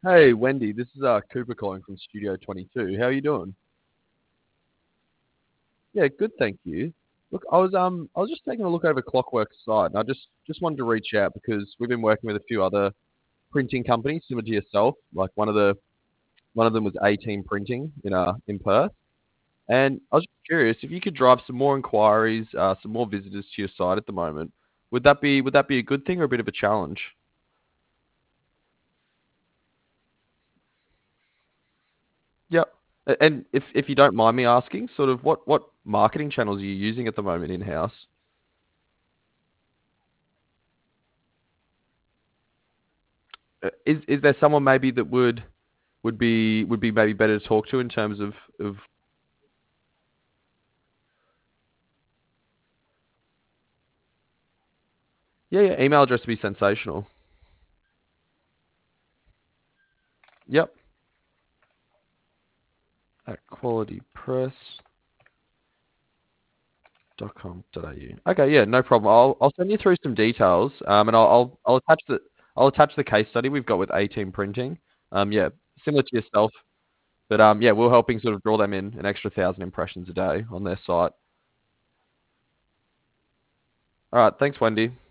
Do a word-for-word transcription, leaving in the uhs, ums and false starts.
Hey, Wendy, this is uh, Cooper calling from Studio twenty-two. How are you doing? Yeah, good, thank you. Look, I was um I was just taking a look over Clockwork's site, and I just just wanted to reach out because we've been working with a few other printing companies similar to yourself. Like one of the one of them was A-Team Printing in uh in Perth, and I was just curious if you could drive some more inquiries, uh, some more visitors to your site at the moment. Would that be would that be a good thing or a bit of a challenge? Yep. A- And if if you don't mind me asking, sort of what what marketing channels are you using at the moment in house? Uh, Is is there someone maybe that would would be would be maybe better to talk to in terms of of yeah, yeah, email address would be sensational. Yep. At qualitypress dot com dot a u. Okay, yeah, no problem. I'll I'll send you through some details. Um and I'll I'll, I'll attach the I'll attach the case study we've got with A-Team Printing. Um yeah, similar to yourself. But um yeah, we're helping sort of draw them in an extra thousand impressions a day on their site. All right, thanks, Wendy.